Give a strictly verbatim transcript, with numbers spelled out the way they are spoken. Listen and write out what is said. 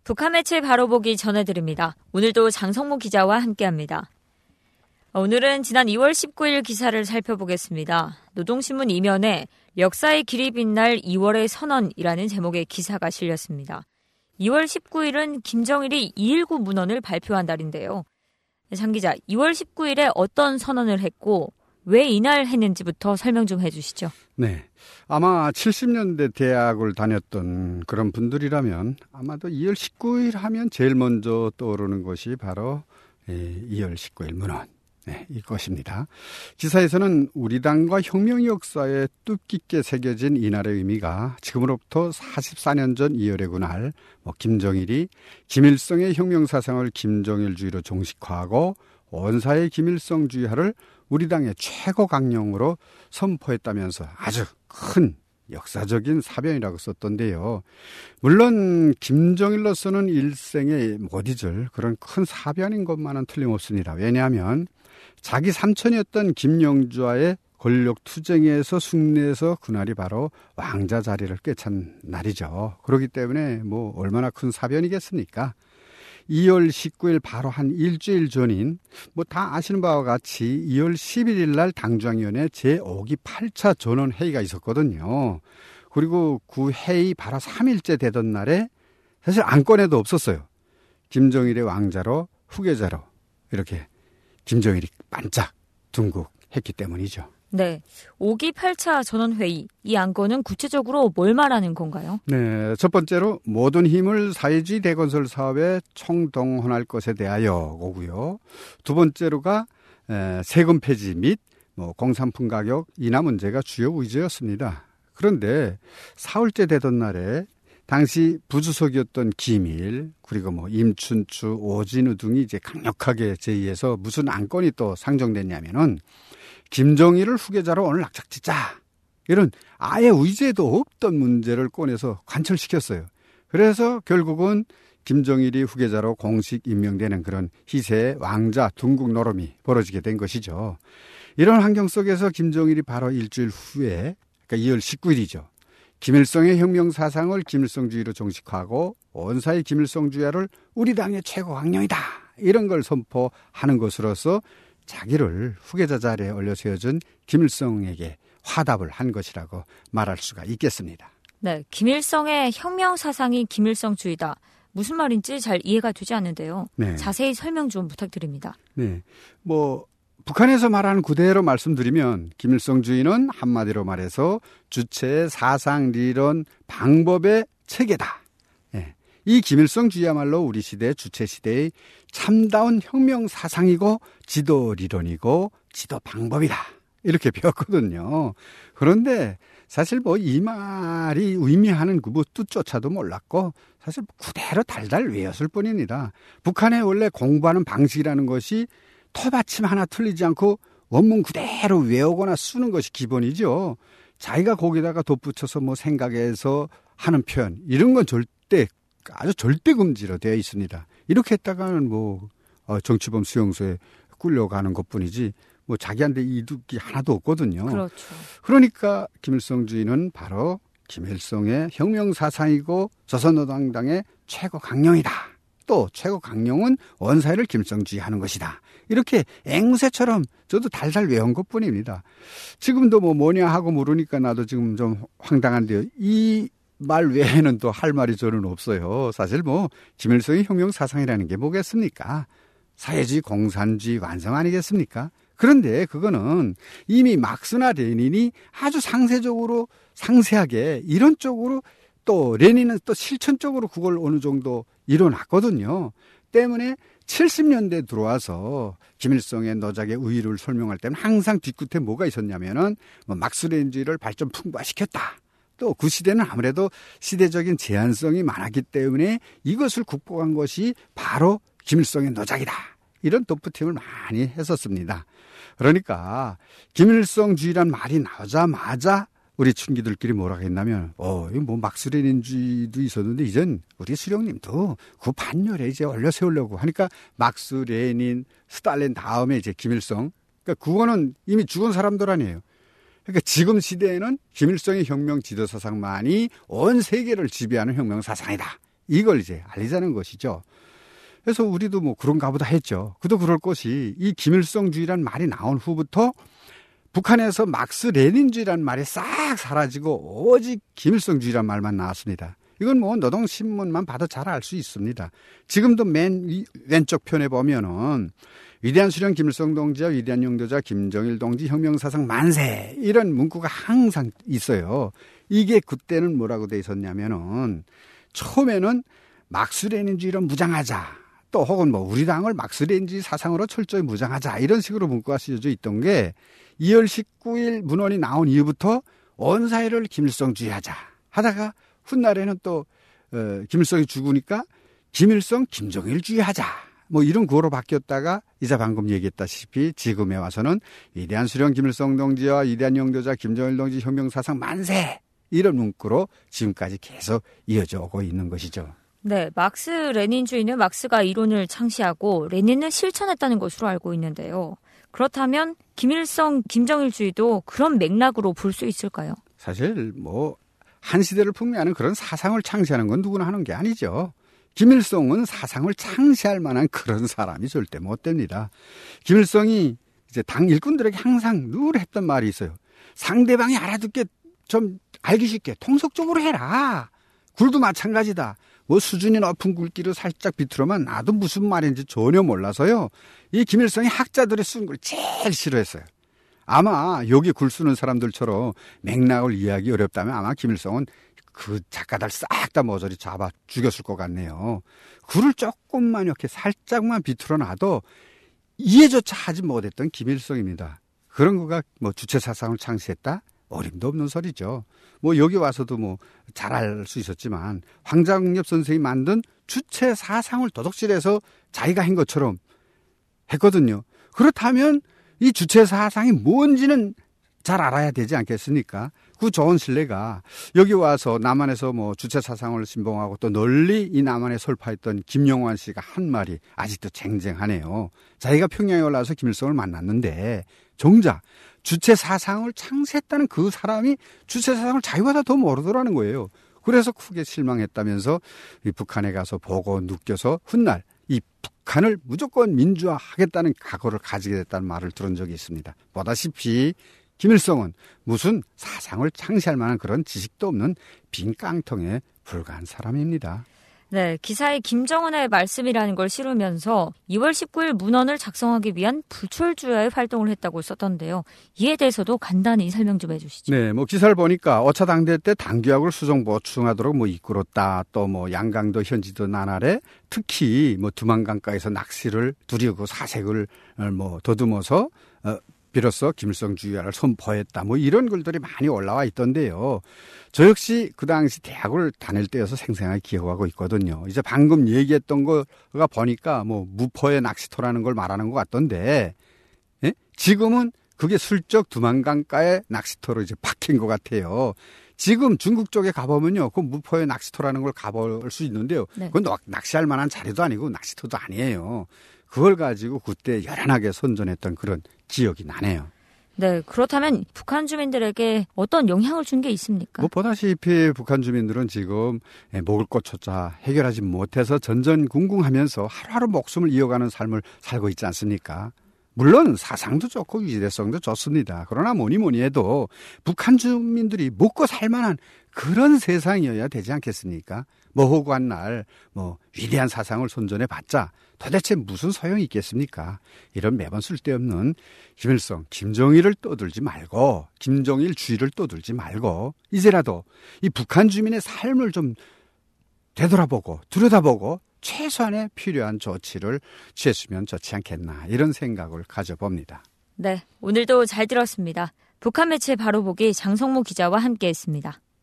북한 매체 바로 보기 전해드립니다. 오늘도 장성무 기자와 함께합니다. 오늘은 지난 이월 십구일 기사를 살펴보겠습니다. 노동신문 이면에 역사의 길이 빛날 이월의 선언이라는 제목의 기사가 실렸습니다. 이월 십구일은 김정일이 이일구 문헌을 발표한 날인데요. 장 기자, 이월 십구일에 어떤 선언을 했고 왜 이날 했는지부터 설명 좀 해주시죠. 네, 아마 칠십 년대 대학을 다녔던 그런 분들이라면 아마도 이월 십구일 하면 제일 먼저 떠오르는 것이 바로 이월 십구일 문헌. 네, 이 것입니다. 기사에서는 우리 당과 혁명 역사에 뜻깊게 새겨진 이날의 의미가 지금으로부터 사십사 년 전 이월의 그날 뭐 김정일이 김일성의 혁명 사상을 김정일주의로 종식화하고 원사의 김일성주의화를 우리 당의 최고 강령으로 선포했다면서 아주 큰 역사적인 사변이라고 썼던데요. 물론 김정일로서는 일생에 못 잊을 그런 큰 사변인 것만은 틀림없습니다. 왜냐하면 자기 삼촌이었던 김영주와의 권력 투쟁에서 승리해서 그날이 바로 왕자 자리를 꿰찬 날이죠. 그렇기 때문에 뭐 얼마나 큰 사변이겠습니까? 이월 십구일 바로 한 일주일 전인 뭐 다 아시는 바와 같이 이월 십일일 날 당중앙위원회 제오기 팔 차 전원회의가 있었거든요. 그리고 그 회의 바로 삼 일째 되던 날에 사실 안건에도 없었어요. 김정일의 왕자로 후계자로 이렇게 김정일이 반짝 둥국했기 때문이죠. 네, 오기 팔 차 전원회의, 이 안건은 구체적으로 뭘 말하는 건가요? 네, 첫 번째로 모든 힘을 사회주의 대건설 사업에 총동원할 것에 대하여 오고요. 두 번째로가 세금 폐지 및 뭐 공산품 가격 인하 문제가 주요 의제였습니다. 그런데 사흘째 되던 날에 당시 부주석이었던 김일 그리고 뭐 임춘추, 오진우 등이 이제 강력하게 제의해서 무슨 안건이 또 상정됐냐면은 김정일을 후계자로 오늘 낙착짓자 이런 아예 의제도 없던 문제를 꺼내서 관철시켰어요. 그래서 결국은 김정일이 후계자로 공식 임명되는 그런 희세의 왕자 둥국 노름이 벌어지게 된 것이죠. 이런 환경 속에서 김정일이 바로 일주일 후에 그러니까 이월 십구일이죠. 김일성의 혁명 사상을 김일성주의로 종식화하고 원사의 김일성주의화를 우리 당의 최고 강령이다. 이런 걸 선포하는 것으로서 자기를 후계자 자리에 올려 세워준 김일성에게 화답을 한 것이라고 말할 수가 있겠습니다. 네, 김일성의 혁명 사상이 김일성주의다. 무슨 말인지 잘 이해가 되지 않는데요. 네. 자세히 설명 좀 부탁드립니다. 네, 뭐 북한에서 말하는 그대로 말씀드리면 김일성주의는 한마디로 말해서 주체의 사상, 리론, 방법의 체계다. 네. 이 김일성주의야말로 우리 시대 주체 시대의 참다운 혁명 사상이고 지도 리론이고 지도 방법이다. 이렇게 배웠거든요. 그런데 사실 뭐 이 말이 의미하는 그 뭐 뜻조차도 몰랐고 사실 그대로 달달 외웠을 뿐입니다. 북한의 원래 공부하는 방식이라는 것이 토받침 하나 틀리지 않고 원문 그대로 외우거나 쓰는 것이 기본이죠. 자기가 거기다가 덧붙여서 뭐 생각해서 하는 표현 이런 건 절대 아주 절대 금지로 되어 있습니다. 이렇게 했다가는 뭐 정치범 수용소에 끌려가는 것뿐이지 뭐 자기한테 이득이 하나도 없거든요. 그렇죠. 그러니까 김일성주의는 바로 김일성의 혁명 사상이고 조선노동당의 최고 강령이다. 또 최고 강령은 원사회를 김일성주의하는 것이다. 이렇게 앵무새처럼 저도 달달 외운 것뿐입니다. 지금도 뭐 뭐냐 하고 물으니까 나도 지금 좀 황당한데요. 이 말 외에는 또 할 말이 저는 없어요. 사실 뭐 김일성의 혁명 사상이라는 게 뭐겠습니까? 사회주의 공산주의 완성 아니겠습니까? 그런데 그거는 이미 막스나 레닌이 아주 상세적으로 상세하게 이런 쪽으로 또 레닌은 또 실천적으로 그걸 어느 정도 이뤄놨거든요. 때문에 칠십 년대 들어와서 김일성의 너작의 의의를 설명할 때는 항상 뒤끝에 뭐가 있었냐면은 뭐 막스 레닌주의를 발전 풍부화시켰다. 또 그 시대는 아무래도 시대적인 제한성이 많았기 때문에 이것을 극복한 것이 바로 김일성의 너작이다. 이런 덧붙임을 많이 했었습니다. 그러니까 김일성주의란 말이 나오자마자 우리 춘기들끼리 뭐라고 했냐면 어, 이거 뭐 막스 레닌주의도 있었는데 이젠 우리 수령님도 그 반열에 이제 올려 세우려고 하니까 막스 레닌, 스탈린 다음에 이제 김일성. 그러니까 그거는 이미 죽은 사람들 아니에요. 그러니까 지금 시대에는 김일성의 혁명 지도 사상만이 온 세계를 지배하는 혁명 사상이다. 이걸 이제 알리자는 것이죠. 그래서 우리도 뭐 그런가 보다 했죠. 그도 그럴 것이 이 김일성주의란 말이 나온 후부터 북한에서 막스 레닌주의란 말이 싹 사라지고 오직 김일성주의란 말만 나왔습니다. 이건 뭐 노동신문만 봐도 잘 알 수 있습니다. 지금도 맨 왼쪽 편에 보면은 위대한 수령 김일성 동지와 위대한 영도자 김정일 동지 혁명사상 만세 이런 문구가 항상 있어요. 이게 그때는 뭐라고 돼 있었냐면은 처음에는 막스 레닌주의로 무장하자. 또 혹은 뭐 우리 당을 막스 레닌주의 사상으로 철저히 무장하자 이런 식으로 문구가 쓰여져 있던 게 이월 십구일 문헌이 나온 이후부터 온 사회를 김일성주의하자 하다가 훗날에는 또 어, 김일성이 죽으니까 김일성 김정일주의하자 뭐 이런 구호로 바뀌었다가 이제 방금 얘기했다시피 지금에 와서는 위대한 수령 김일성 동지와 위대한 영도자 김정일 동지 혁명사상 만세 이런 문구로 지금까지 계속 이어져 오고 있는 것이죠. 네, 막스 레닌주의는 막스가 이론을 창시하고 레닌은 실천했다는 것으로 알고 있는데요. 그렇다면 김일성 김정일주의도 그런 맥락으로 볼 수 있을까요? 사실 뭐 한 시대를 풍미하는 그런 사상을 창시하는 건 누구나 하는 게 아니죠. 김일성은 사상을 창시할 만한 그런 사람이 절대 못 됩니다. 김일성이 이제 당 일꾼들에게 항상 늘 했던 말이 있어요. 상대방이 알아듣게 좀 알기 쉽게 통속적으로 해라. 굴도 마찬가지다. 뭐 수준이 높은 굵기를 살짝 비틀어만 나도 무슨 말인지 전혀 몰라서요. 이 김일성이 학자들이 쓴 걸 제일 싫어했어요. 아마 여기 글 쓰는 사람들처럼 맥락을 이해하기 어렵다면 아마 김일성은 그 작가들 싹 다 모조리 잡아 죽였을 것 같네요. 글을 조금만 이렇게 살짝만 비틀어 놔도 이해조차 하지 못했던 김일성입니다. 그런 거가 뭐 주체 사상을 창시했다? 어림도 없는 소리죠. 뭐 여기 와서도 뭐 잘 알 수 있었지만 황장엽 선생이 만든 주체 사상을 도둑질해서 자기가 한 것처럼 했거든요. 그렇다면 이 주체 사상이 뭔지는 잘 알아야 되지 않겠습니까? 그 좋은 신뢰가 여기 와서 남한에서 뭐 주체 사상을 신봉하고 또 널리 이 남한에 설파했던 김영환 씨가 한 말이 아직도 쟁쟁하네요. 자기가 평양에 올라와서 김일성을 만났는데 정작 주체 사상을 창시했다는 그 사람이 주체 사상을 자기보다 더 모르더라는 거예요. 그래서 크게 실망했다면서 이 북한에 가서 보고 느껴서 훗날 이 북한을 무조건 민주화하겠다는 각오를 가지게 됐다는 말을 들은 적이 있습니다. 보다시피 김일성은 무슨 사상을 창시할 만한 그런 지식도 없는 빈 깡통에 불과한 사람입니다. 네, 기사에 김정은의 말씀이라는 걸 실으면서 이월 십구일 문헌을 작성하기 위한 불철주야의 활동을 했다고 썼던데요. 이에 대해서도 간단히 설명 좀 해주시죠. 네, 뭐 기사를 보니까 오 차 당대 때 당규약을 수정 보충하도록 뭐 이끌었다. 또 뭐 양강도 현지도 나날에 특히 뭐 두만강가에서 낚시를 두려고 사색을 뭐 더듬어서 어, 비로소 김일성주의를 선포했다. 뭐 이런 글들이 많이 올라와 있던데요. 저 역시 그 당시 대학을 다닐 때여서 생생하게 기억하고 있거든요. 이제 방금 얘기했던 거가 보니까 뭐 무포의 낚시터라는 걸 말하는 것 같던데, 예? 지금은 그게 슬쩍 두만강가의 낚시터로 이제 바뀐 것 같아요. 지금 중국 쪽에 가보면요, 그 무포의 낚시터라는 걸 가볼 수 있는데요. 네. 그건 낚시할 만한 자리도 아니고 낚시터도 아니에요. 그걸 가지고 그때 열연하게 선전했던 그런 기억이 나네요. 네, 그렇다면 북한 주민들에게 어떤 영향을 준 게 있습니까? 뭐 보다시피 북한 주민들은 지금 먹을 것조차 해결하지 못해서 전전긍긍하면서 하루하루 목숨을 이어가는 삶을 살고 있지 않습니까? 물론 사상도 좋고 위대성도 좋습니다. 그러나 뭐니 뭐니 해도 북한 주민들이 먹고 살만한 그런 세상이어야 되지 않겠습니까? 머호구한 날 뭐 위대한 사상을 선전해봤자 도대체 무슨 소용이 있겠습니까? 이런 매번 쓸데없는 김일성, 김정일을 떠들지 말고 김정일 주의를 떠들지 말고 이제라도 이 북한 주민의 삶을 좀 되돌아보고 들여다보고 최소한의 필요한 조치를 취했으면 좋지 않겠나 이런 생각을 가져봅니다. 네, 오늘도 잘 들었습니다. 북한 매체 바로 보기 장성무 기자와 함께했습니다.